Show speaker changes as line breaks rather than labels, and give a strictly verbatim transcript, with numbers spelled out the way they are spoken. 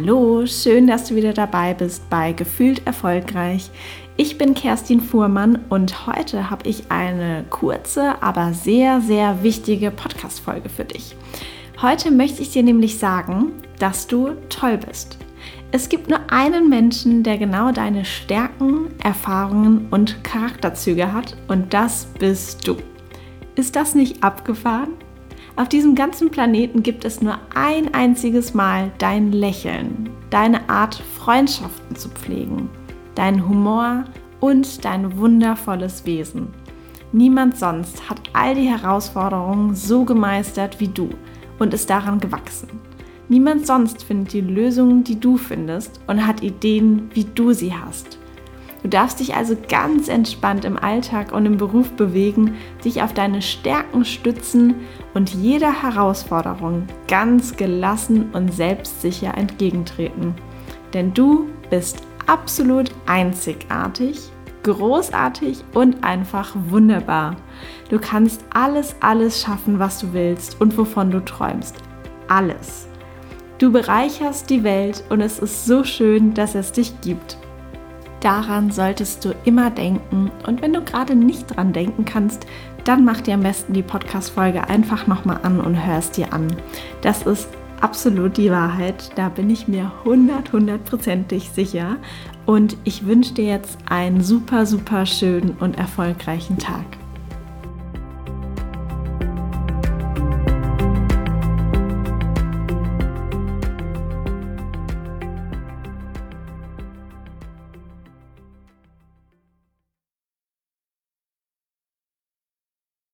Hallo, schön, dass du wieder dabei bist bei Gefühlt Erfolgreich. Ich bin Kerstin Fuhrmann und heute habe ich eine kurze, aber sehr, sehr wichtige Podcast-Folge für dich. Heute möchte ich dir nämlich sagen, dass du toll bist. Es gibt nur einen Menschen, der genau deine Stärken, Erfahrungen und Charakterzüge hat, und das bist du. Ist das nicht abgefahren? Auf diesem ganzen Planeten gibt es nur ein einziges Mal dein Lächeln, deine Art, Freundschaften zu pflegen, dein Humor und dein wundervolles Wesen. Niemand sonst hat all die Herausforderungen so gemeistert wie du und ist daran gewachsen. Niemand sonst findet die Lösungen, die du findest, und hat Ideen, wie du sie hast. Du darfst dich also ganz entspannt im Alltag und im Beruf bewegen, dich auf deine Stärken stützen und jeder Herausforderung ganz gelassen und selbstsicher entgegentreten. Denn du bist absolut einzigartig, großartig und einfach wunderbar. Du kannst alles, alles schaffen, was du willst und wovon du träumst. Alles. Du bereicherst die Welt und es ist so schön, dass es dich gibt. Daran solltest du immer denken, und wenn du gerade nicht dran denken kannst, dann mach dir am besten die Podcast-Folge einfach nochmal an und hör es dir an. Das ist absolut die Wahrheit, da bin ich mir hundert, hundertprozentig sicher, und ich wünsche dir jetzt einen super, super schönen und erfolgreichen Tag.